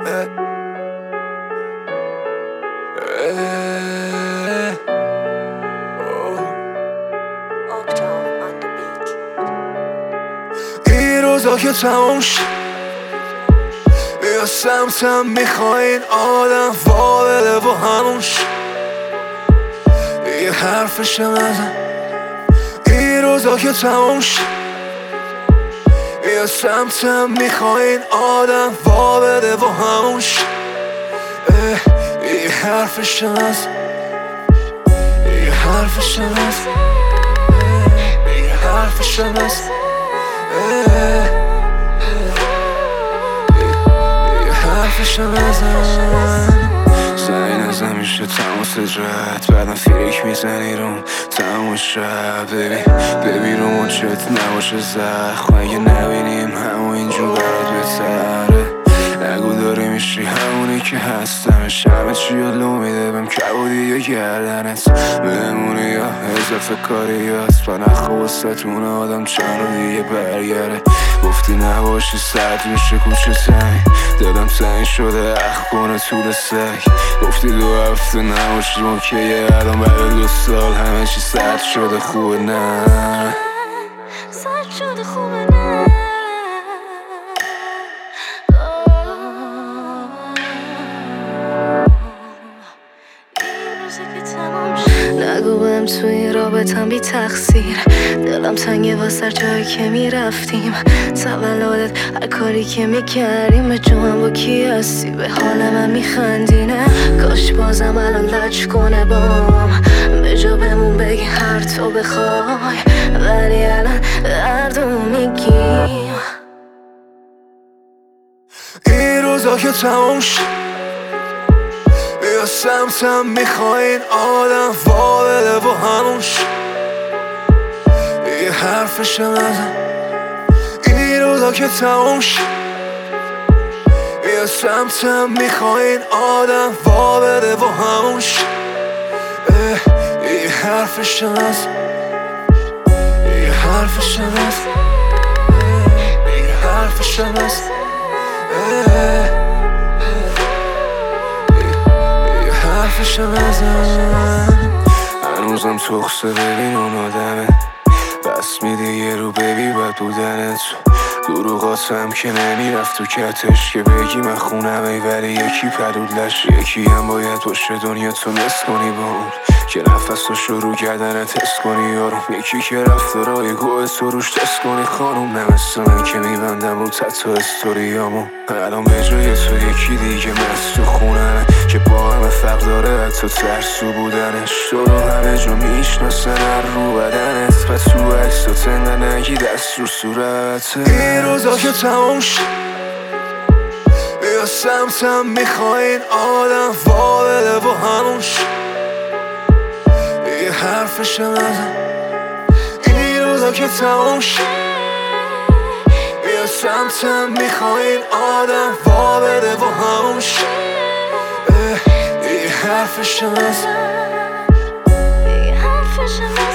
این روزا که تموم شد بیا سمتم میخواین آدم وابله و همونش یه حرفشم نزن. این روزا که تموم شد بیا سمتم میخواین آدم وابله و همونش یه حرفشم نزن. یه حرفشم نزن. یه حرفشم نزن. حرفشو نزن. زنی نزن میشه تماس جد بعدم فیک میزنی روم تمام شب ببین رو مچت نباشه زخم اگه نبینیم همون اینجور برات بهتره. نگو داری میشی همونی که هستمش همه چی رو لو میده بهم کبودی یا گردنت بمونی یا اضافه کاریات با نخواستتون آدم چند رو دیگه برگره. گفتی نباشی سرد میشه کوچه تنگ دادم تنگ شده اخ کنه طول سگ. گفتی 2 هفته نباشی اوکیه الان بعد 2 سال همه چی سرد شده خوبه نه سرد شده خوبه نه. نگو بهم توی رابطم بی تقصیر دلم تنگه واسه جایی که میرفتیم تولدت هر کاری که میکردیم به جوان با کی هستی به حال من میخندی نه کاش بازم الان لج کنه بام به جا بمون بگی هر تو بخوای ولی الان هر دو میگیم. این روزا که تموم شد بیا سمتم میخواین آدم وابله و همونش یه حرفشم نزن. این روزا که تموم شد بیا سمتم میخواین آدم وابله و همونش یه حرفشم نزن. یه حرفشم نزن. یه حرفشم نزن. حرفشو نزن. هنوزم تخصه ببین اون آدمه بس میده یه رو ببی بد بودنت دروغاتم که نمیرفت تو کتش که بگی من خونمه ولی یکی پدودلش یکی هم باید باشه دنیا تو نس کنی با اون که نفس رو شروع کردن تست کنی یارو یکی که رفتارای گوه تو روش تست کنی خانوم نمست من که میبندم رو تتو استوریامو الان به جای تو یکی دیگه مست تو خونمه که با همه فرق داره حتی ترسو بودنش تو رو همه جا میشناسن هر رو بدنت پس تو عکس تو تنده نگی دست رو صورت. این روزا که تموم شد بیا سمتم میخواین آدم وابله و همونش یه حرفشم نزن. این روزا که تموم شد بیا سمتم میخواین آدم وابله و همونش یه حرفشم نزن. یه حرفشم نزن.